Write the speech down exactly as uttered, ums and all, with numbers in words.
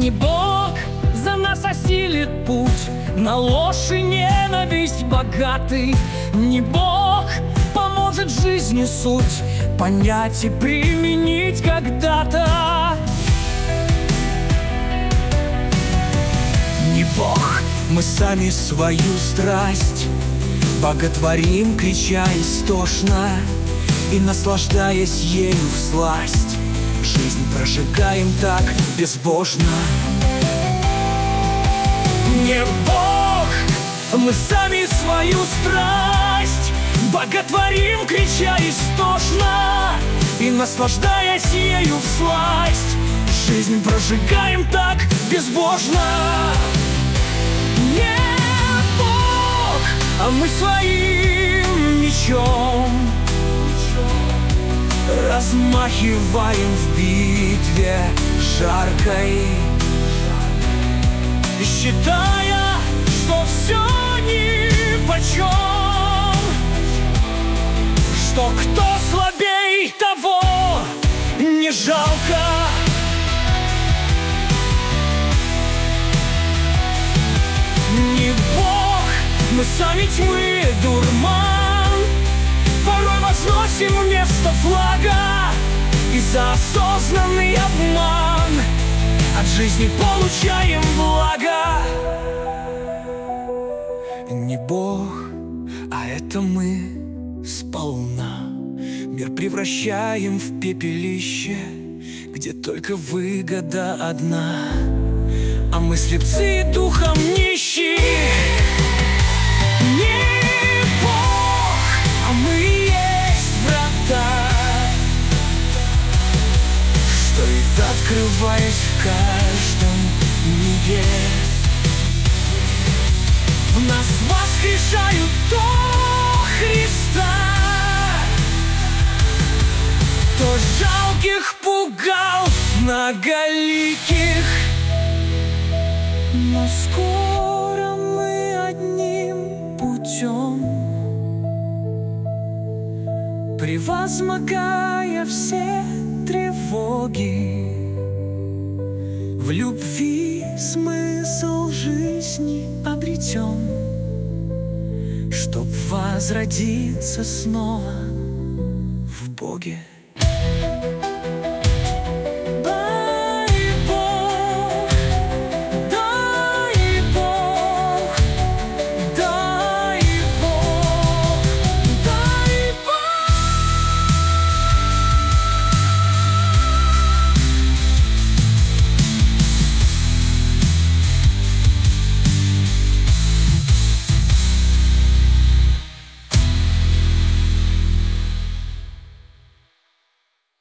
Не Бог за нас осилит путь на ложь и ненависть богатый. Не Бог поможет жизни суть понять и применить когда-то. Не Бог, мы сами свою страсть боготворим, крича истошно и наслаждаясь ею всласть. Жизнь прожигаем так безбожно. Не Бог, мы сами свою страсть боготворим, крича истошно и наслаждаясь ею всласть. Жизнь прожигаем так безбожно. Не Бог, а мы своим мечом размахиваем в битве жаркой, считая, что все нипочем, что кто слабей, того не жалко. Не Бог, мы сами тьмы дурман порой возносим вместо флага, и за осознанный обман от жизни получаем благо. Не Бог, а это мы сполна мир превращаем в пепелище, где только выгода одна, а мы слепцы и духом нищие. Не Бог, а мы и есть врата, стоит, открываясь в каждом мире. В нас воскрешают то Христа, кто жалких пугал многоликих. Но скоро мы одним путем, превозмогая все тревоги, в любви смысл жизни обретем, чтоб возродиться снова в Боге.